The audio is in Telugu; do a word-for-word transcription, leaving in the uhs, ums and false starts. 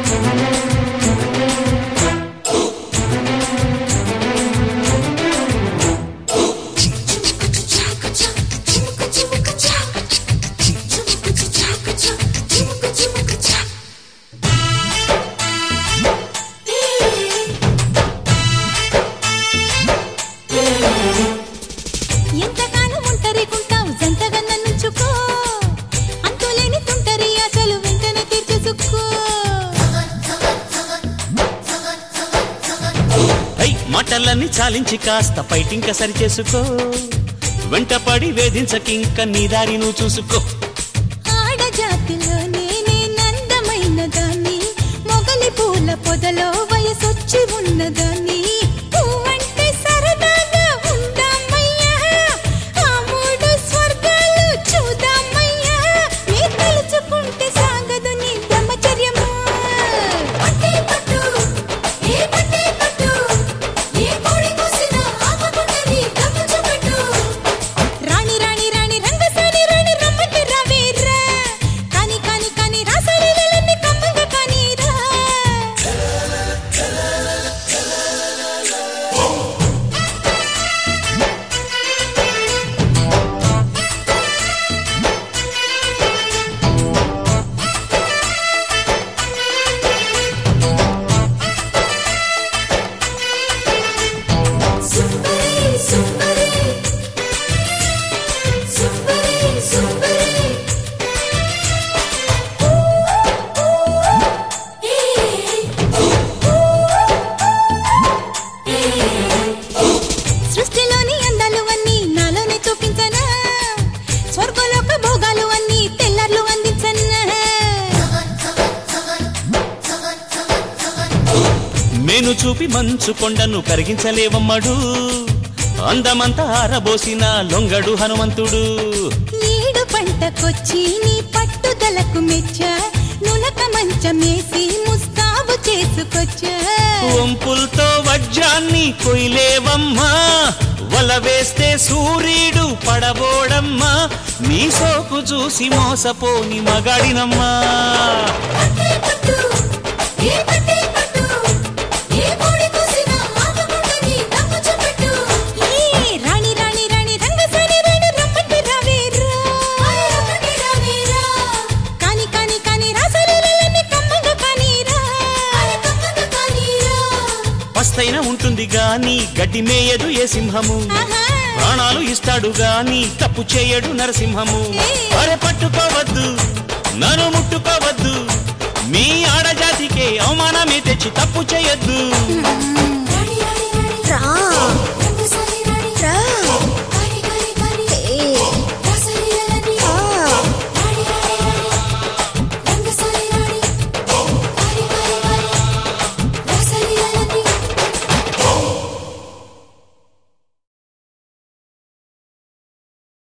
మాటలన్నీ చాలించి కాస్త ఫైటింగ్ సరి చేసుకో వెంటపడి వేధించకింక నీ దారి నువ్వు చూసుకో ఆడజాతిలో నేనే నందమైన దాన్ని మొగలి పూల పొదలో వయసొచ్చి ఉన్నదాన్ని పువ్వంటే సరదాగా ఉందామయ్యా ఆ మూడు స్వర్గాలు చూద్దామయ్యా నీ తలుచుకుంటే సాగదు నీ బ్రహ్మచర్యము పట్టే పట్టు ఏ పట్టే పట్టు ఏ కోడి కోసినా ఆపకుంటది గమనించు పెట్టు రాణి రాణి రాణి రంగసాని రాణి రమ్మంటే రావేరా కాని కాని కాని రాసలీలన్నీ కమ్మంగా కానీరా సుందరి సుందరి సుందరి సుందరి సృష్టిలోని అందాలు అన్నీ నాలోనే చూపించనా స్వర్గలోక భోగాలు అన్నీ తెల్లర్లు అందించనా మేను చూపి మంచు కొండను కరిగించలేవమ్మడు అందమంతా ఆరబోసిన లొంగడు హనుమంతుడు నీడు పంటకొచ్చి నీ పట్టుదలకు మెచ్చా నులక మంచమేసి ముస్తాబు చేసుకొచ్చా వంపులతో వజ్రాన్ని కొయ్యలేవమ్మా వల వేస్తే సూర్యుడు పడబోడమ్మా నీ సోకు చూసి మోసపోని మగాడినమ్మా పట్టే పట్టు ఏ పట్టే పట్టు ఏ కోడి కోసినా ఆపకుంటది గమనించు పెట్టు ఏ రాణి రాణి రాణి రంగసాని రాణి రమ్మంటే రావేరా రమ్మంటే రావేరా కాని కాని కాని రాసలీలన్నీ కమ్మంగా కానీరా కమ్మంగా కానీరా పస్తైన ఉంటుంది గాని గడ్డి మేయదు ఏ సింహము ఆహా ప్రాణాలు ఇస్తాడు గాని తప్పు చేయడు నరసింహము అరే పట్టుకోవద్దు నన్ను ముట్టుకోవద్దు మీ ఆడజాతికే అవమానమే తెచ్చి తప్పు చేయొద్దు